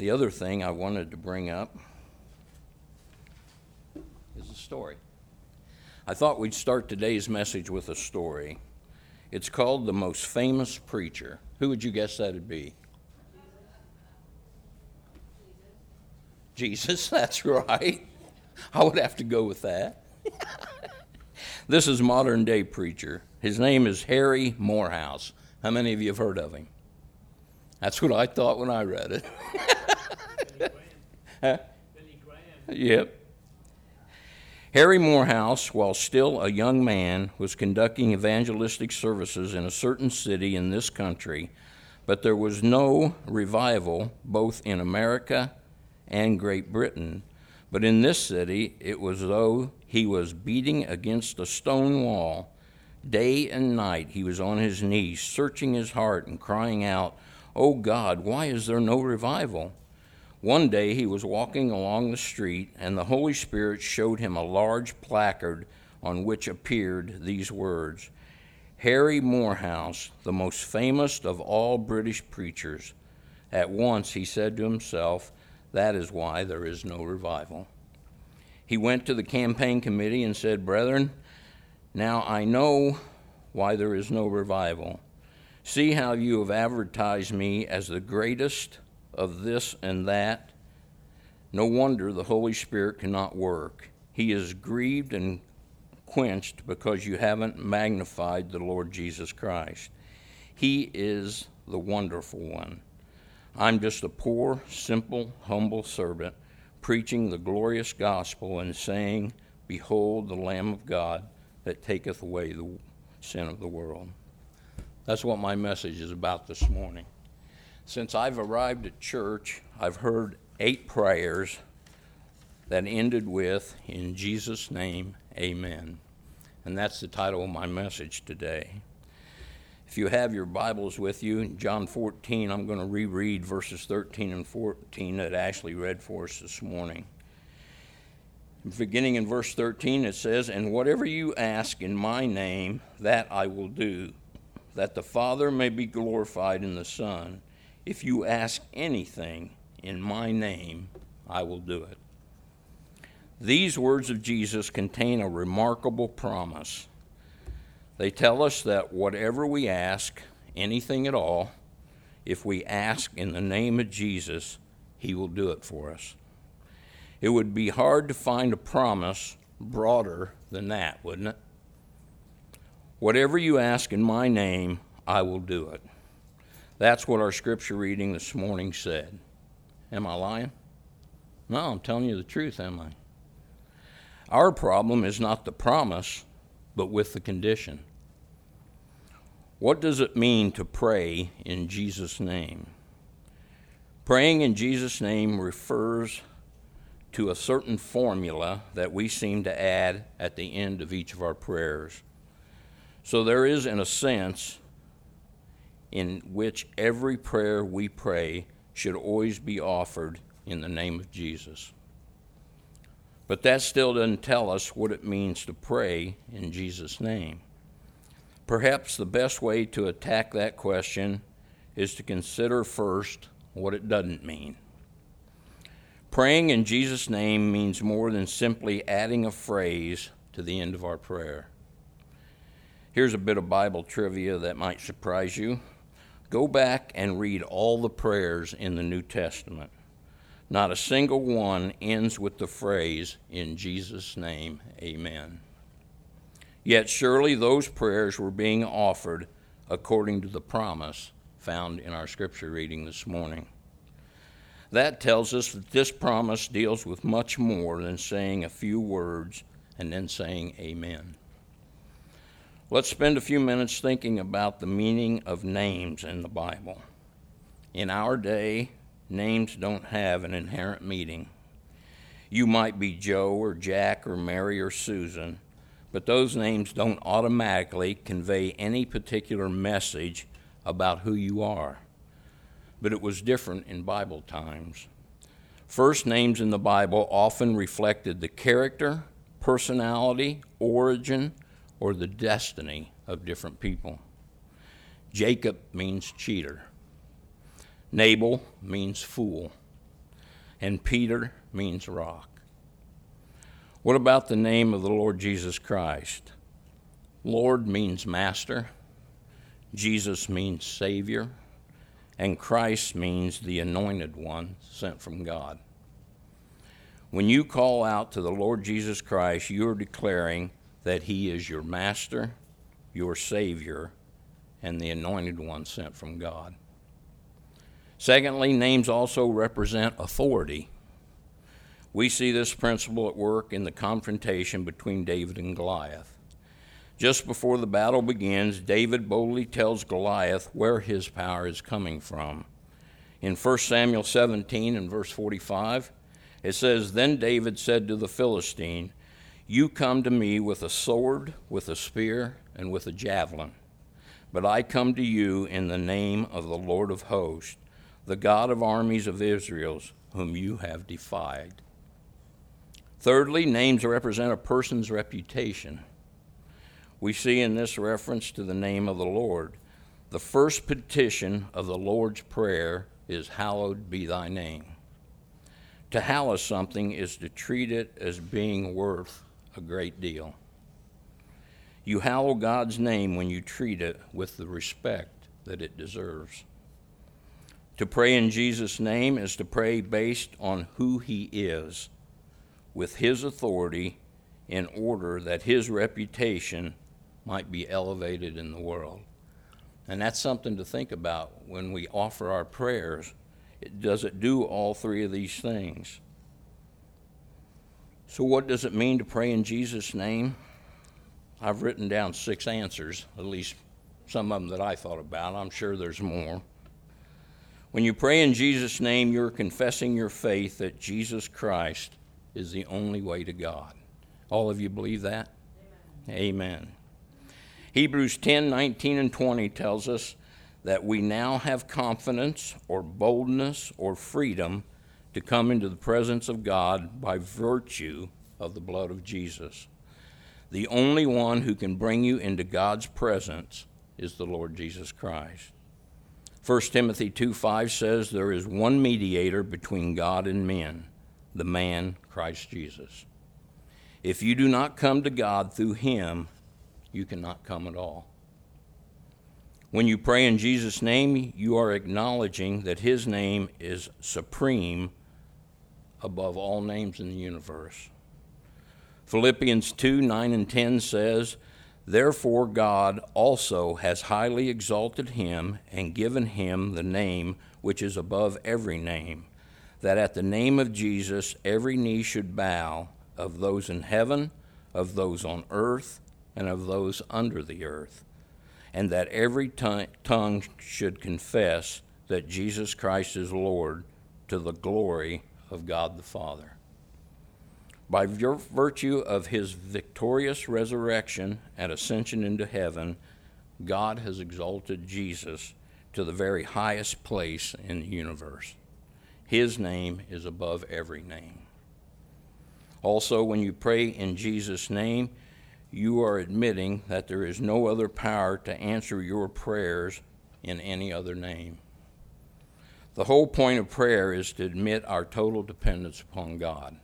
The other thing I wanted to bring up is a story. I thought we'd start today's message with a story. It's called The Most Famous Preacher. Who would you guess that'd be? Jesus, that's right. I would have to go with that. This is modern day preacher. His name is Harry Morehouse. How many of you have heard of him? That's what I thought when I read it. Huh? Billy Graham. Yep. Harry Morehouse, while still a young man, was conducting evangelistic services in a certain city in this country, but there was no revival both in America and Great Britain. But in this city, it was as though he was beating against a stone wall. Day and night he was on his knees, searching his heart and crying out, "Oh God, why is there no revival?" One day he was walking along the street, and the Holy Spirit showed him a large placard on which appeared these words, "Harry Morehouse, the most famous of all British preachers." At once he said to himself, "That is why there is no revival." He went to the campaign committee and said, "Brethren, now I know why there is no revival. See how you have advertised me as the greatest of this and that. No wonder the Holy Spirit cannot work. He is grieved and quenched because you haven't magnified the Lord Jesus Christ. He is the wonderful one. I'm just a poor, simple, humble servant preaching the glorious gospel and saying, 'Behold the Lamb of God that taketh away the sin of the world.'" That's what my message is about this morning. Since I've arrived at church, I've heard 8 prayers that ended with, "In Jesus' name, amen." And that's the title of my message today. If you have your Bibles with you, in John 14, I'm going to reread verses 13 and 14 that Ashley read for us this morning. Beginning in verse 13, it says, "And whatever you ask in my name, that I will do, that the Father may be glorified in the Son. If you ask anything in my name, I will do it." These words of Jesus contain a remarkable promise. They tell us that whatever we ask, anything at all, if we ask in the name of Jesus, he will do it for us. It would be hard to find a promise broader than that, wouldn't it? Whatever you ask in my name, I will do it. That's what our scripture reading this morning said. Am I lying? No, I'm telling you the truth, am I? Our problem is not the promise, but with the condition. What does it mean to pray in Jesus' name? Praying in Jesus' name refers to a certain formula that we seem to add at the end of each of our prayers. So there is, in a sense, in which every prayer we pray should always be offered in the name of Jesus. But that still doesn't tell us what it means to pray in Jesus' name. Perhaps the best way to attack that question is to consider first what it doesn't mean. Praying in Jesus' name means more than simply adding a phrase to the end of our prayer. Here's a bit of Bible trivia that might surprise you. Go back and read all the prayers in the New Testament. Not a single one ends with the phrase, "In Jesus' name, amen." Yet surely those prayers were being offered according to the promise found in our scripture reading this morning. That tells us that this promise deals with much more than saying a few words and then saying amen. Let's spend a few minutes thinking about the meaning of names in the Bible. In our day, names don't have an inherent meaning. You might be Joe or Jack or Mary or Susan, but those names don't automatically convey any particular message about who you are. But it was different in Bible times. First names in the Bible often reflected the character, personality, origin, or the destiny of different people. Jacob means cheater. Nabal means fool. and Peter means rock. What about the name of the Lord Jesus Christ? Lord means master, Jesus means Savior, and Christ means the anointed one sent from God. When you call out to the Lord Jesus Christ, you are declaring that he is your master, your Savior, and the anointed one sent from God. Secondly, names also represent authority. We see this principle at work in the confrontation between David and Goliath. Just before the battle begins, David boldly tells Goliath where his power is coming from. In 1 Samuel 17 and verse 45, it says, "Then David said to the Philistine, 'You come to me with a sword, with a spear, and with a javelin. But I come to you in the name of the Lord of hosts, the God of armies of Israel, whom you have defied.'" Thirdly, names represent a person's reputation. We see in this reference to the name of the Lord. The first petition of the Lord's Prayer is, "Hallowed be thy name." To hallow something is to treat it as being worth a great deal. You hallow God's name when you treat it with the respect that it deserves. To pray in Jesus' name is to pray based on who he is, with his authority, in order that his reputation might be elevated in the world. And that's something to think about when we offer our prayers. Does it do all three of these things? So what does it mean to pray in Jesus' name? I've written down 6 answers, at least some of them that I thought about. I'm sure there's more. When you pray in Jesus' name, you're confessing your faith that Jesus Christ is the only way to God. All of you believe that? Amen. Hebrews 10, 19, and 20 tells us that we now have confidence or boldness or freedom to come into the presence of God by virtue of the blood of Jesus. The only one who can bring you into God's presence is the Lord Jesus Christ. 1 Timothy 2:5 says there is one mediator between God and men, the man Christ Jesus. If you do not come to God through him, you cannot come at all. When you pray in Jesus' name, you are acknowledging that his name is supreme above all names in the universe. Philippians 2, 9 and 10 says, "Therefore God also has highly exalted him and given him the name which is above every name, that at the name of Jesus every knee should bow, of those in heaven, of those on earth, and of those under the earth, and that every tongue should confess that Jesus Christ is Lord, to the glory of God the Father." By virtue of his victorious resurrection and ascension into heaven, God has exalted Jesus to the very highest place in the universe. His name is above every name. Also, when you pray in Jesus' name, you are admitting that there is no other power to answer your prayers in any other name. The whole point of prayer is to admit our total dependence upon God.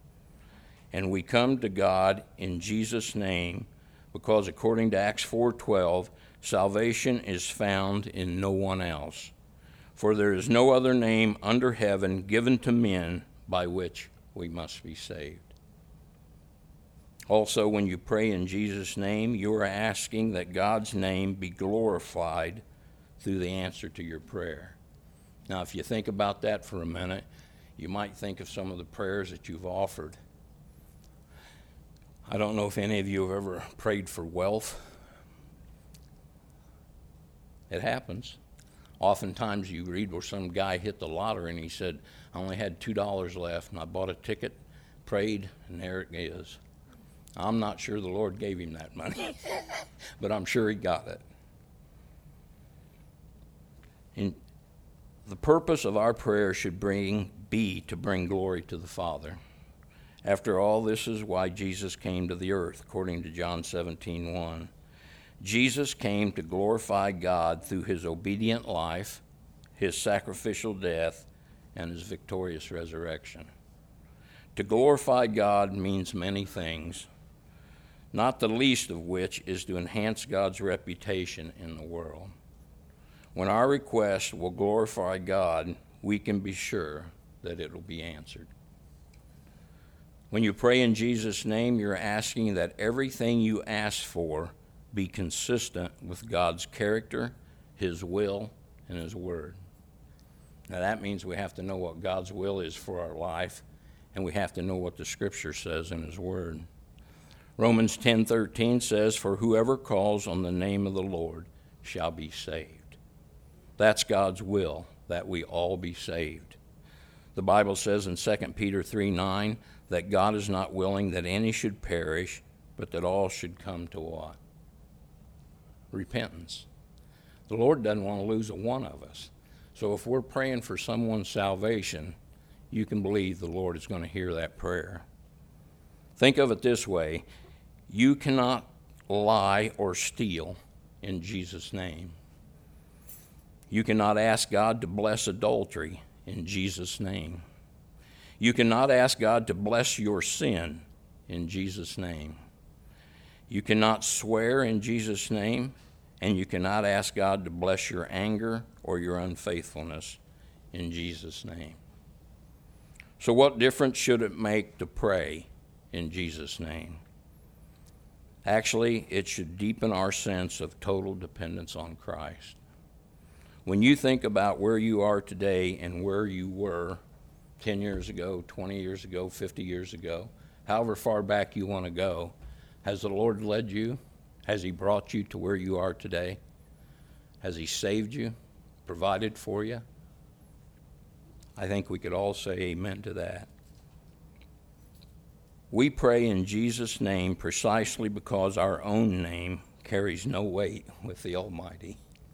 And we come to God in Jesus' name because, according to Acts 4:12, salvation is found in no one else. For there is no other name under heaven given to men by which we must be saved. Also, when you pray in Jesus' name, you are asking that God's name be glorified through the answer to your prayer. Now, if you think about that for a minute, you might think of some of the prayers that you've offered. I don't know if any of you have ever prayed for wealth. It happens. Oftentimes you read where some guy hit the lottery and he said, "I only had $2 left and I bought a ticket, prayed, and there it is." I'm not sure the Lord gave him that money, but I'm sure he got it. And the purpose of our prayer should be to bring glory to the Father. After all, this is why Jesus came to the earth, according to John 17:1. Jesus came to glorify God through his obedient life, his sacrificial death, and his victorious resurrection. To glorify God means many things, not the least of which is to enhance God's reputation in the world. When our request will glorify God, we can be sure that it will be answered. When you pray in Jesus' name, you're asking that everything you ask for be consistent with God's character, his will, and his word. Now that means we have to know what God's will is for our life, and we have to know what the Scripture says in his word. Romans 10:13 says, "For whoever calls on the name of the Lord shall be saved." That's God's will, that we all be saved. The Bible says in 2 Peter 3:9 that God is not willing that any should perish, but that all should come to what? Repentance. The Lord doesn't want to lose a one of us. So if we're praying for someone's salvation, you can believe the Lord is going to hear that prayer. Think of it this way. You cannot lie or steal in Jesus' name. You cannot ask God to bless adultery in Jesus' name. You cannot ask God to bless your sin in Jesus' name. You cannot swear in Jesus' name, and you cannot ask God to bless your anger or your unfaithfulness in Jesus' name. So what difference should it make to pray in Jesus' name? Actually, it should deepen our sense of total dependence on Christ. When you think about where you are today and where you were 10 years ago, 20 years ago, 50 years ago, however far back you want to go, has the Lord led you? Has he brought you to where you are today? Has he saved you, provided for you? I think we could all say amen to that. We pray in Jesus' name precisely because our own name carries no weight with the Almighty.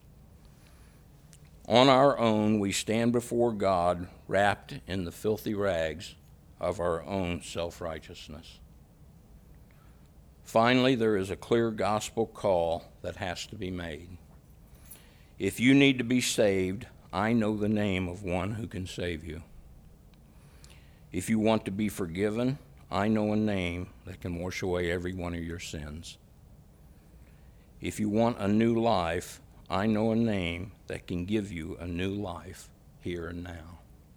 On our own, we stand before God wrapped in the filthy rags of our own self-righteousness. Finally, there is a clear gospel call that has to be made. If you need to be saved, I know the name of one who can save you. If you want to be forgiven, I know a name that can wash away every one of your sins. If you want a new life, I know a name that can give you a new life here and now.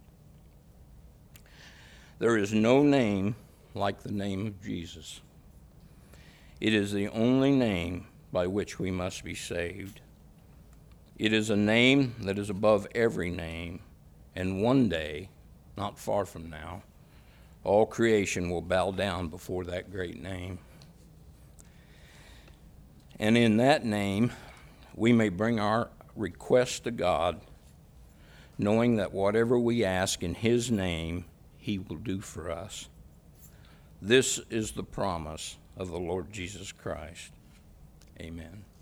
There is no name like the name of Jesus. It is the only name by which we must be saved. It is a name that is above every name, and one day, not far from now, all creation will bow down before that great name. And in that name, we may bring our request to God, knowing that whatever we ask in his name, he will do for us. This is the promise of the Lord Jesus Christ. Amen.